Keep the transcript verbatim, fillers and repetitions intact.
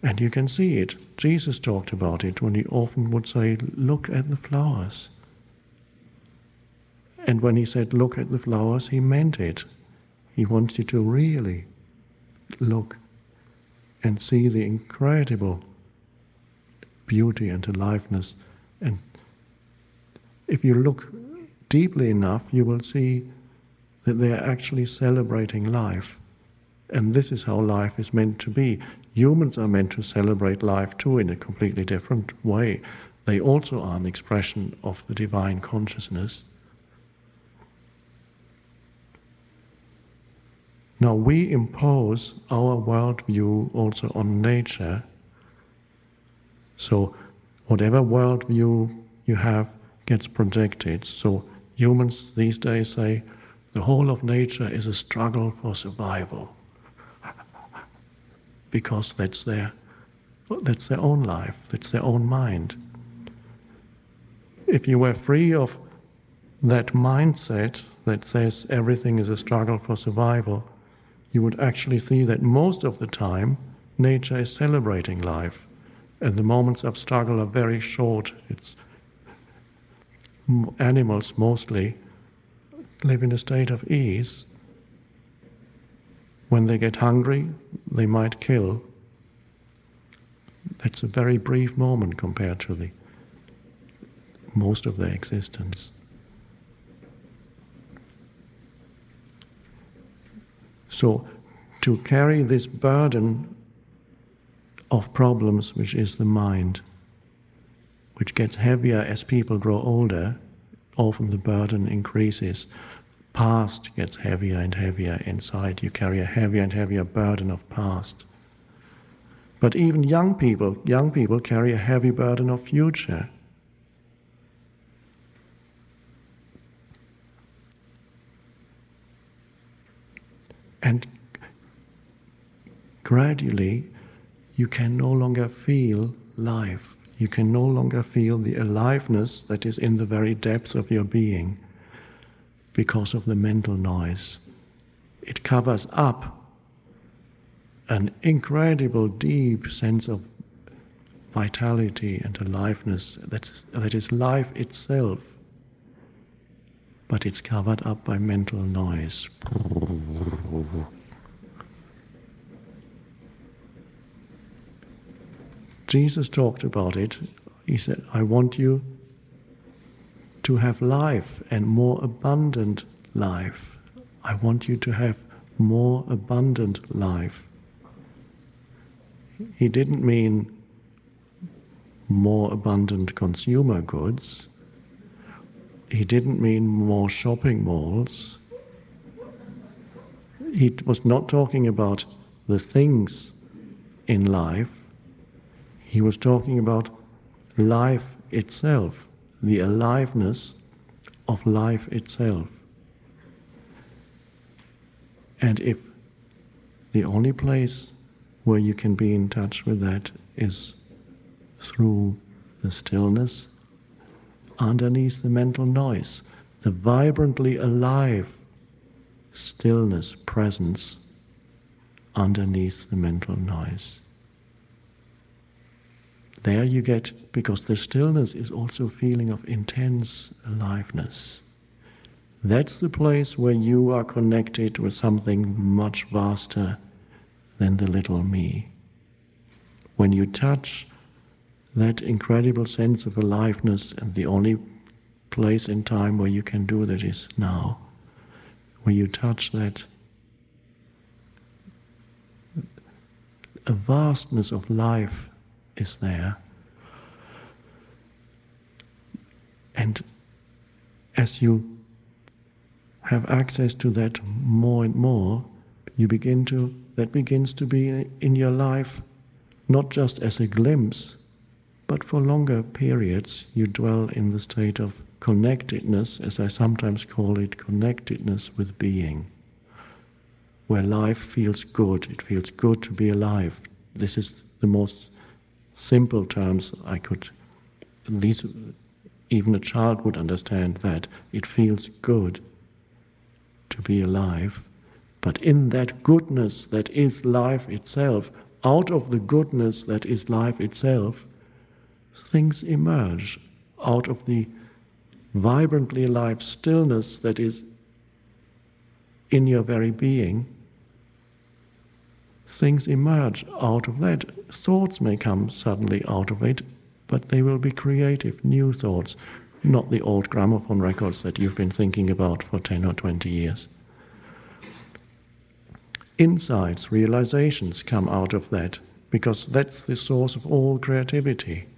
And you can see it. Jesus talked about it when he often would say, look at the flowers. And when he said, look at the flowers, he meant it. He wants you to really look and see the incredible beauty and aliveness. And if you look deeply enough, you will see that they are actually celebrating life. And this is how life is meant to be. Humans are meant to celebrate life too in a completely different way. They also are an expression of the divine consciousness. Now we impose our worldview also on nature. So whatever worldview you have gets projected. So humans these days say the whole of nature is a struggle for survival. Because that's their, that's their own life, that's their own mind. If you were free of that mindset that says everything is a struggle for survival, you would actually see that most of the time nature is celebrating life, and the moments of struggle are very short. It's animals mostly live in a state of ease. When they get hungry, they might kill. That's a very brief moment compared to the most of their existence. So, to carry this burden of problems, which is the mind, which gets heavier as people grow older, often the burden increases. Past gets heavier and heavier inside. You carry a heavier and heavier burden of past. But even young people, young people carry a heavy burden of future. And gradually, you can no longer feel life. You can no longer feel the aliveness that is in the very depths of your being, because of the mental noise. It covers up an incredible deep sense of vitality and aliveness that's, that is life itself, but it's covered up by mental noise. Jesus talked about it. He said, I want you to have life and more abundant life. I want you to have more abundant life. He didn't mean more abundant consumer goods. He didn't mean more shopping malls. He was not talking about the things in life. He was talking about life itself, the aliveness of life itself. And if the only place where you can be in touch with that is through the stillness, underneath the mental noise, the vibrantly alive stillness, presence underneath the mental noise. There you get, because the stillness is also a feeling of intense aliveness. That's the place where you are connected with something much vaster than the little me. When you touch that incredible sense of aliveness, and the only place in time where you can do that is now, where you touch that, a vastness of life is there. And as you have access to that more and more, you begin to, that begins to be in your life, not just as a glimpse, but for longer periods you dwell in the state of connectedness, as I sometimes call it, connectedness with being, where life feels good. It feels good to be alive. This is the most simple terms I could, these, even a child would understand that. It feels good to be alive, but in that goodness that is life itself, out of the goodness that is life itself, things emerge. Out of the vibrantly alive stillness that is in your very being, things emerge out of that. Thoughts may come suddenly out of it, but they will be creative, new thoughts, not the old gramophone records that you've been thinking about for ten or twenty years. Insights, realizations come out of that, because that's the source of all creativity.